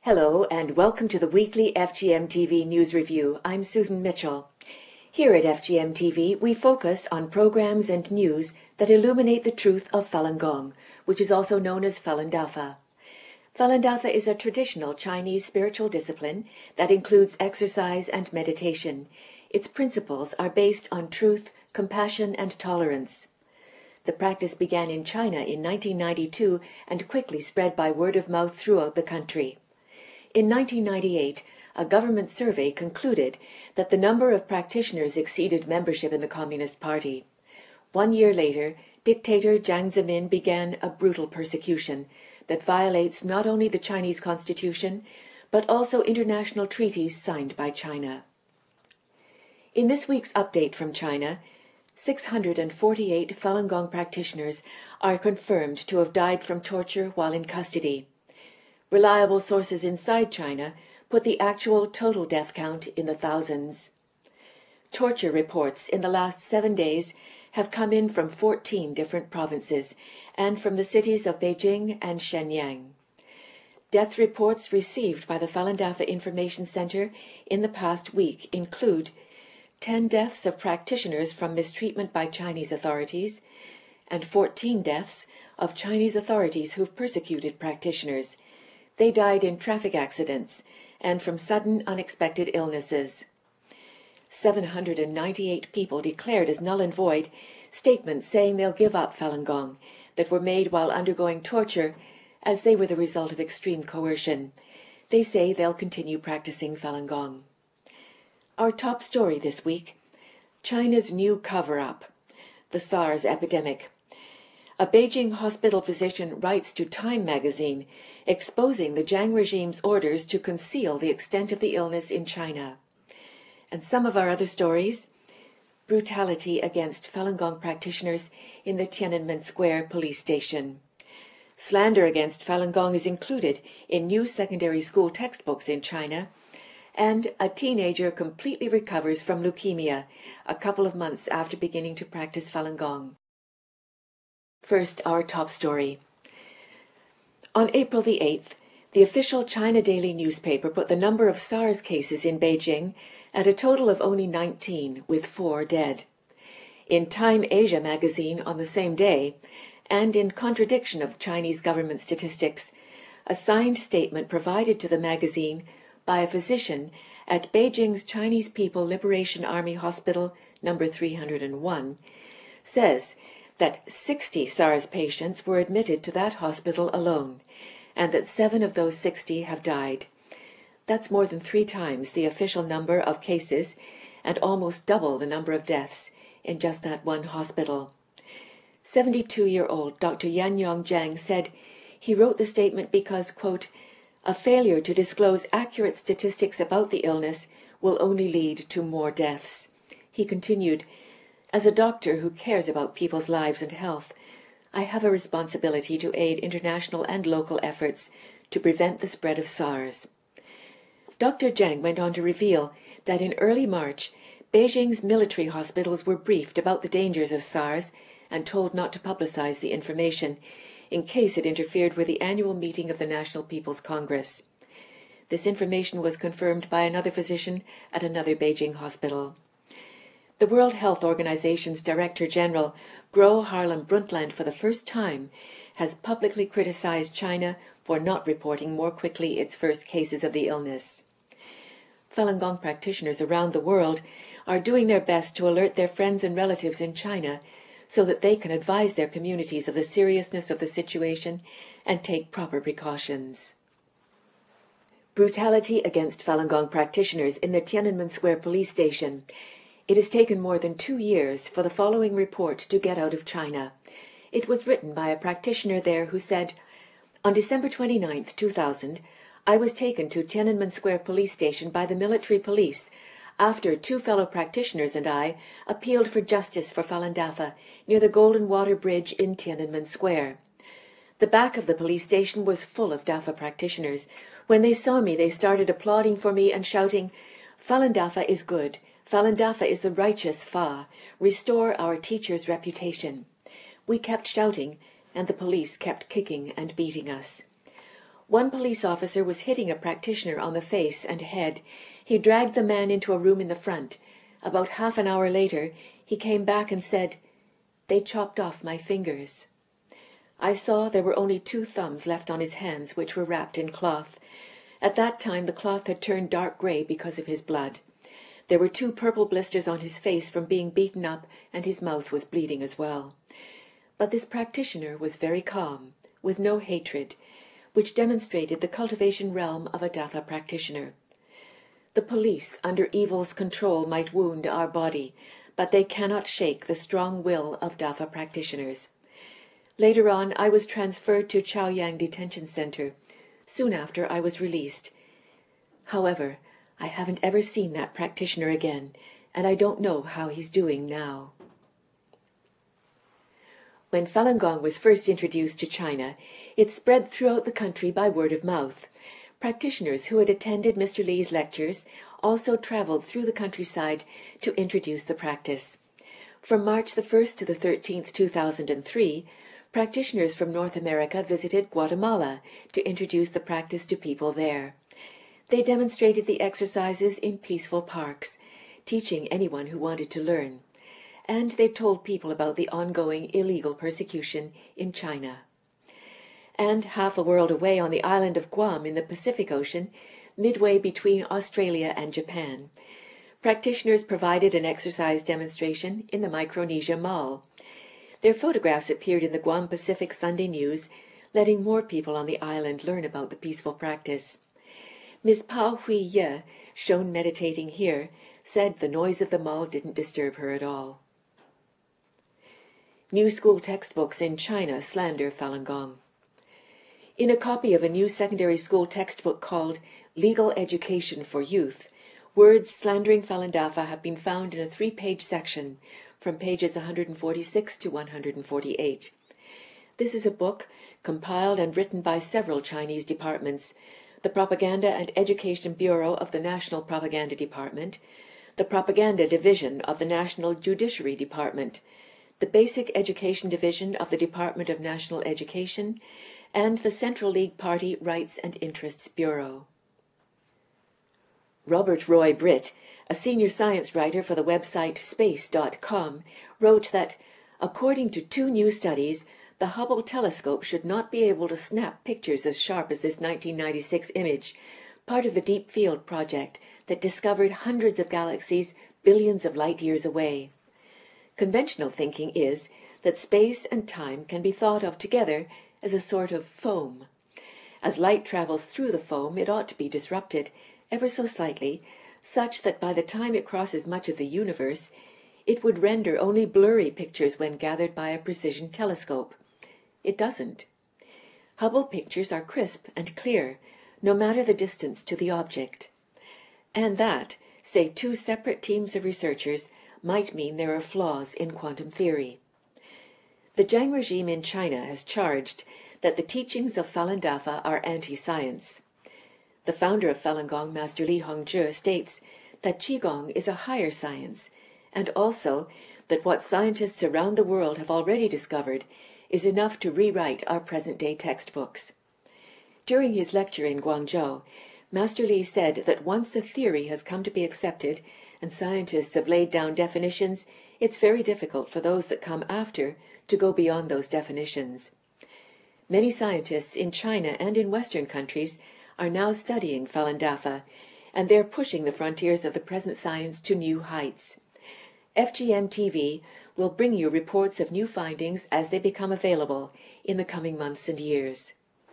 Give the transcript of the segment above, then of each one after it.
Hello and welcome to the weekly FGM TV News Review. I'm Susan Mitchell. Here at FGM TV, we focus on programs and news that illuminate the truth of Falun Gong, which is also known as Falun Dafa. Falun Dafa is a traditional Chinese spiritual discipline that includes exercise and meditation. Its principles are based on truth, compassion, and tolerance. The practice began in China in 1992 and quickly spread by word of mouth throughout the country. In 1998, a government survey concluded that the number of practitioners exceeded membership in the Communist Party. 1 year later, dictator Jiang Zemin began a brutal persecution that violates not only the Chinese constitution, but also international treaties signed by China. In this week's update from China, 648 Falun Gong practitioners are confirmed to have died from torture while in custody. Reliable sources inside China put the actual total death count in the thousands. Torture reports in the last 7 days have come in from 14 different provinces and from the cities of Beijing and Shenyang. Death reports received by the Falun Dafa Information Center in the past week include 10 deaths of practitioners from mistreatment by Chinese authorities and 14 deaths of Chinese authorities who've persecuted practitioners. They died in traffic accidents and from sudden unexpected illnesses. 798 people declared as null and void statements saying they'll give up Falun Gong that were made while undergoing torture as they were the result of extreme coercion. They say they'll continue practicing Falun Gong. Our top story this week, China's new cover-up, the SARS epidemic. A Beijing hospital physician writes to Time magazine, exposing the Jiang regime's orders to conceal the extent of the illness in China. And some of our other stories, brutality against Falun Gong practitioners in the Tiananmen Square police station. Slander against Falun Gong is included in new secondary school textbooks in China, and a teenager completely recovers from leukemia a couple of months after beginning to practice Falun Gong. First, our top story. On April the 8th, the official China Daily newspaper put the number of SARS cases in Beijing at a total of only 19, with 4 dead. In Time Asia magazine on the same day, and in contradiction of Chinese government statistics, a signed statement provided to the magazine by a physician at Beijing's Chinese People Liberation Army Hospital number 301 says that 60 SARS patients were admitted to that hospital alone, and that 7 of those 60 have died. That's more than 3 times the official number of cases and almost double the number of deaths in just that one hospital. 72-year-old Dr. Yanyong Jiang said he wrote the statement because, quote, a failure to disclose accurate statistics about the illness will only lead to more deaths. He continued, as a doctor who cares about people's lives and health, I have a responsibility to aid international and local efforts to prevent the spread of SARS. Dr. Jiang went on to reveal that in early March, Beijing's military hospitals were briefed about the dangers of SARS and told not to publicize the information in case it interfered with the annual meeting of the National People's Congress. This information was confirmed by another physician at another Beijing hospital. The World Health Organization's Director General, Gro Harlem Brundtland, for the first time, has publicly criticized China for not reporting more quickly its first cases of the illness. Falun Gong practitioners around the world are doing their best to alert their friends and relatives in China so that they can advise their communities of the seriousness of the situation and take proper precautions. Brutality against Falun Gong practitioners in the Tiananmen Square police station. It has taken more than 2 years for the following report to get out of China. It was written by a practitioner there who said, on December 29, 2000, I was taken to Tiananmen Square police station by the military police after 2 fellow practitioners and I appealed for justice for Falun Dafa near the Golden Water Bridge in Tiananmen Square. The back of the police station was full of Dafa practitioners. When they saw me, they started applauding for me and shouting, Falun Dafa is good. Falun Dafa is the righteous Fa. Restore our teacher's reputation. We kept shouting, and the police kept kicking and beating us. One police officer was hitting a practitioner on the face and head. He dragged the man into a room in the front. About half an hour later, he came back and said, "They chopped off my fingers." I saw there were only 2 thumbs left on his hands, which were wrapped in cloth. At that time, the cloth had turned dark gray because of his blood. There were 2 purple blisters on his face from being beaten up, and his mouth was bleeding as well. But this practitioner was very calm, with no hatred, which demonstrated the cultivation realm of a Dafa practitioner. The police, under evil's control, might wound our body, but they cannot shake the strong will of Dafa practitioners. Later on, I was transferred to Chaoyang Detention Center. Soon after, I was released. However, I haven't ever seen that practitioner again, and I don't know how he's doing now. When Falun Gong was first introduced to China, it spread throughout the country by word of mouth. Practitioners who had attended Mr. Lee's lectures also traveled through the countryside to introduce the practice. From March the 1st to the 13th, 2003, practitioners from North America visited Guatemala to introduce the practice to people there. They demonstrated the exercises in peaceful parks, teaching anyone who wanted to learn. And they told people about the ongoing illegal persecution in China. And half a world away on the island of Guam in the Pacific Ocean, midway between Australia and Japan, practitioners provided an exercise demonstration in the Micronesia Mall. Their photographs appeared in the Guam Pacific Sunday News, letting more people on the island learn about the peaceful practice. Ms. Pao Hui Ye, shown meditating here, said the noise of the mall didn't disturb her at all. New school textbooks in China slander Falun Gong. In a copy of a new secondary school textbook called Legal Education for Youth, words slandering Falun Dafa have been found in a 3-page section from pages 146 to 148. This is a book compiled and written by several Chinese departments: the Propaganda and Education Bureau of the National Propaganda Department, the Propaganda Division of the National Judiciary Department, the Basic Education Division of the Department of National Education, and the Central League Party Rights and Interests Bureau. Robert Roy Britt, a senior science writer for the website space.com, wrote that, according to 2 new studies, the Hubble telescope should not be able to snap pictures as sharp as this 1996 image, part of the Deep Field project that discovered hundreds of galaxies billions of light years away. Conventional thinking is that space and time can be thought of together as a sort of foam. As light travels through the foam, it ought to be disrupted, ever so slightly, such that by the time it crosses much of the universe, it would render only blurry pictures when gathered by a precision telescope. It doesn't. Hubble pictures are crisp and clear, no matter the distance to the object. And that, say 2 separate teams of researchers, might mean there are flaws in quantum theory. The Jiang regime in China has charged that the teachings of Falun Dafa are anti-science. The founder of Falun Gong, Master Li Hongzhi, states that Qigong is a higher science, and also that what scientists around the world have already discovered is enough to rewrite our present-day textbooks. During his lecture in Guangzhou, Master Li said that once a theory has come to be accepted and scientists have laid down definitions, it's very difficult for those that come after to go beyond those definitions. Many scientists in China and in Western countries are now studying Falun Dafa, and they're pushing the frontiers of the present science to new heights. FGM TV will bring you reports of new findings as they become available in the coming months and years.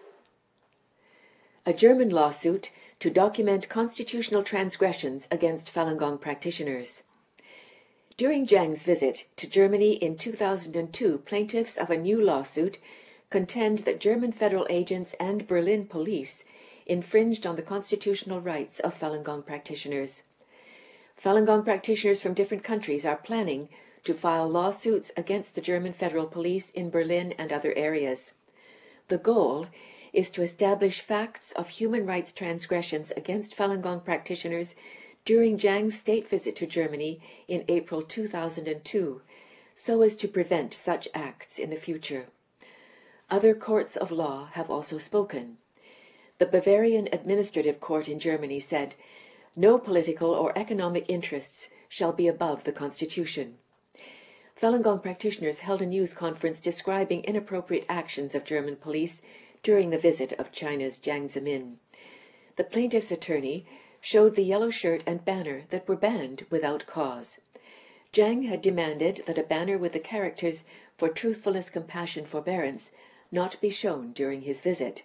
A German lawsuit to document constitutional transgressions against Falun Gong practitioners. During Jiang's visit to Germany in 2002, plaintiffs of a new lawsuit contend that German federal agents and Berlin police infringed on the constitutional rights of Falun Gong practitioners. Falun Gong practitioners from different countries are planning to file lawsuits against the German federal police in Berlin and other areas. The goal is to establish facts of human rights transgressions against Falun Gong practitioners during Jiang's state visit to Germany in April 2002, so as to prevent such acts in the future. Other courts of law have also spoken. The Bavarian Administrative Court in Germany said, "No political or economic interests shall be above the Constitution." Falun Gong practitioners held a news conference describing inappropriate actions of German police during the visit of China's Jiang Zemin. The plaintiff's attorney showed the yellow shirt and banner that were banned without cause. Jiang had demanded that a banner with the characters "For truthfulness, compassion, forbearance" not be shown during his visit.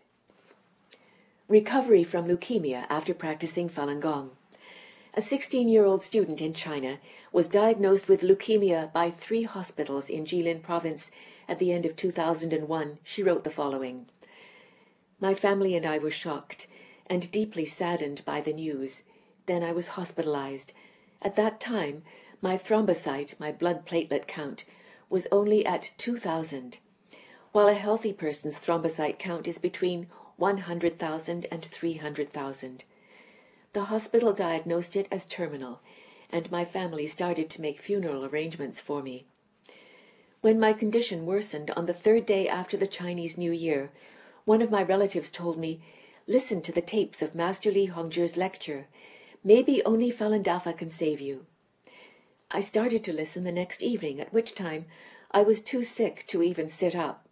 Recovery from leukemia after practicing Falun Gong. A 16-year-old student in China was diagnosed with leukemia by 3 hospitals in Jilin province at the end of 2001. She wrote the following: "My family and I were shocked and deeply saddened by the news. Then I was hospitalized. At that time, my thrombocyte, my blood platelet count, was only at 2,000, while a healthy person's thrombocyte count is between 100,000 and 300,000. The hospital diagnosed it as terminal, and my family started to make funeral arrangements for me. When my condition worsened on the 3rd day after the Chinese New Year, one of my relatives told me, 'Listen to the tapes of Master Li Hongzhi's lecture. Maybe only Falun Dafa can save you.' I started to listen the next evening, at which time I was too sick to even sit up.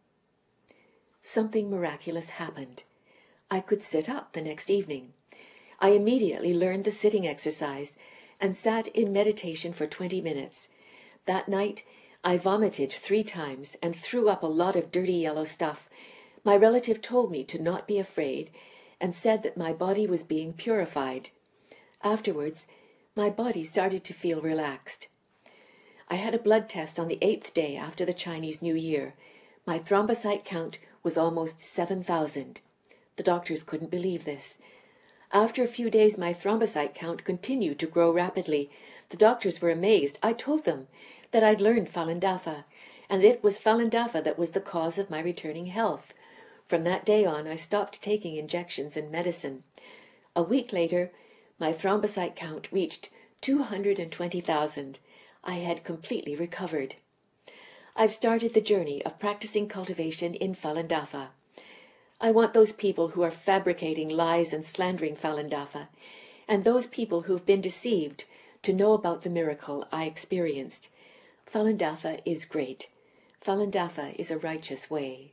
Something miraculous happened. I could sit up the next evening. I immediately learned the sitting exercise and sat in meditation for 20 minutes. That night, I vomited 3 times and threw up a lot of dirty yellow stuff. My relative told me to not be afraid and said that my body was being purified. Afterwards, my body started to feel relaxed. I had a blood test on the 8th day after the Chinese New Year. My thrombocyte count was almost 7,000. The doctors couldn't believe this. After a few days, my thrombocyte count continued to grow rapidly. The doctors were amazed. I told them that I'd learned Falun Dafa, and it was Falun Dafa that was the cause of my returning health. From that day on, I stopped taking injections and medicine. A week later, my thrombocyte count reached 220,000. I had completely recovered. I've started the journey of practicing cultivation in Falun Dafa. I want those people who are fabricating lies and slandering Falun Dafa, and those people who've been deceived, to know about the miracle I experienced. Falun Dafa is great. Falun Dafa is a righteous way."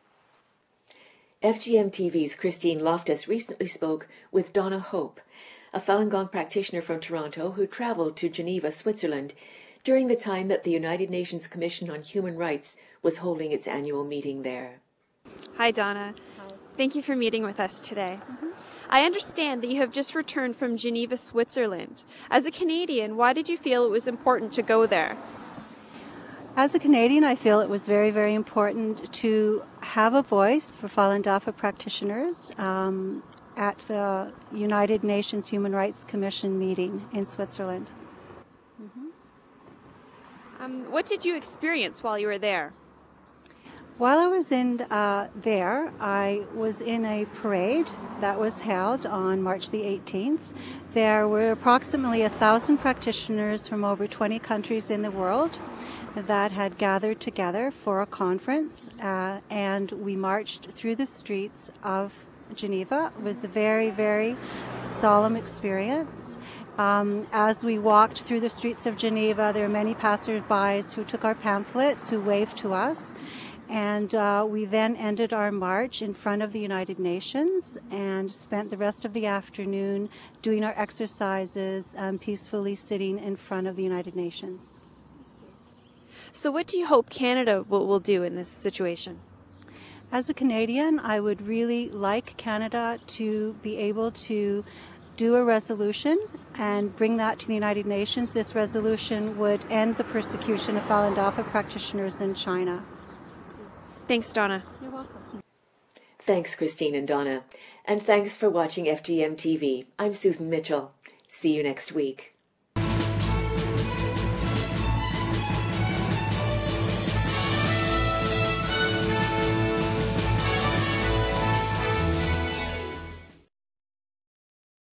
FGM TV's Christine Loftus recently spoke with Donna Hope, a Falun Gong practitioner from Toronto who traveled to Geneva, Switzerland, during the time that the United Nations Commission on Human Rights was holding its annual meeting there. Hi, Donna. Hi. Thank you for meeting with us today. Mm-hmm. I understand that you have just returned from Geneva, Switzerland. As a Canadian, why did you feel it was important to go there? As a Canadian, I feel it was very, very important to have a voice for Falun Dafa practitioners at the United Nations Human Rights Commission meeting in Switzerland. What did you experience while you were there? While I was in there, I was in a parade that was held on March the 18th. There were approximately 1,000 practitioners from over 20 countries in the world that had gathered together for a conference, and we marched through the streets of Geneva. It was a very, very solemn experience. As we walked through the streets of Geneva, there were many passersby who took our pamphlets, who waved to us. And we then ended our march in front of the United Nations and spent the rest of the afternoon doing our exercises, peacefully sitting in front of the United Nations. So what do you hope Canada will do in this situation? As a Canadian, I would really like Canada to be able to do a resolution and bring that to the United Nations. This resolution would end the persecution of Falun Dafa practitioners in China. Thanks, Donna. You're welcome. Thanks, Christine and Donna. And thanks for watching FGM TV. I'm Susan Mitchell. See you next week.